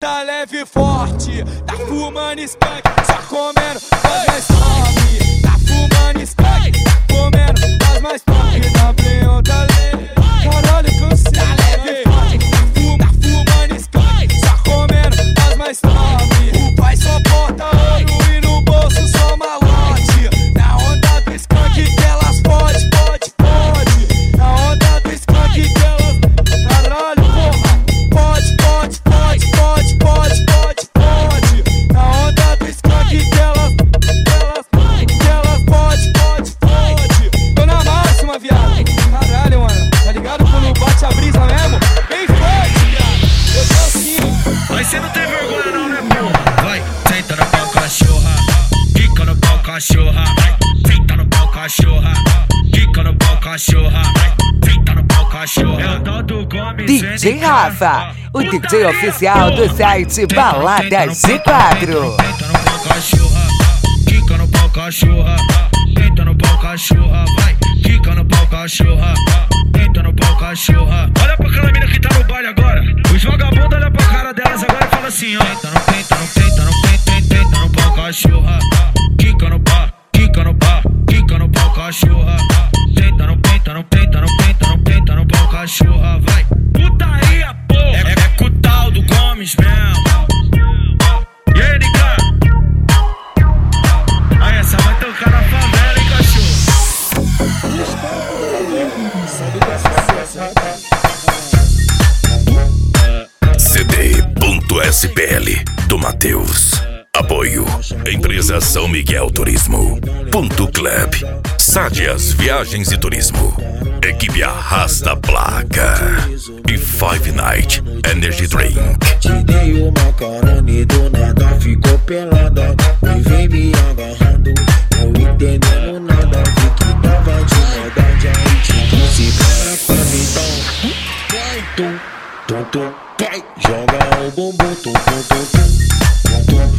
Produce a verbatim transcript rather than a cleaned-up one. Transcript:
tá leve e forte. Tá fumando skunk, só comendo as mais top. Tá fumando skunk, tá comendo as mais top. Na Play tá leve, caralho, cansei. Tá leve e forte, tá fumando skunk, só comendo as mais top. O pai só porta ouro e no bolso só malote. Na onda do skunk que elas fode, fode, fode. Na onda do skunk que elas, caralho, porra. Pode, pode, pode, pode, pode, pode, pode. Na onda do skunk que elas, que elas, que elas pode, pode, pode. Tô na máxima, viado. Caralho, mano, tá ligado quando bate a brisa mesmo? Bem forte, viado. Eu tô assim. Mas cê não tem vergonha não, né, porra? Vai, senta no pau, cachorra. Fica no pau, cachorra. Senta no pau, cachorra. Fica no pau, cachorra. Senta no pau, cachorra. D J Rafa, o D J oficial do site Baladas G quatro. Senta no pau, cachorra. Fica no pau, cachorra. Senta no pau, cachorra. Vai, fica no pau, cachorra. Senta no pau, cachorra. Olha pra aquela mina que tá no baile agora. Os vagabundos olham pra cara delas agora e fala assim, ó. Tenta no tenta no tenta no tenta tenta no pau, cachorra. Fica no pau, fica no pau, fica no pau, cachorra. Tenta no tenta no tenta no tenta no tenta no pau, cachorra. Vai, putaria, porra. É, é com o tal do Gomes mesmo. E aí, Nica? Aí, essa vai tocar na favela, hein, cachorro? C D.S.P.L. do Matheus. Apoio Empresa São Miguel Turismo. Ponto Club. Sádias Viagens e Turismo. Equipe Arrasta Placa. E Five Night Energy Drink. Te dei uma carona e do nada ficou pelada. E vem me agarrando, não entendendo nada. De que tava de maldade, aí te disse para pavidão. Vai, tum, tum, tum, vai. Joga o bumbum, tum, tum, tum, tum, tum, tum.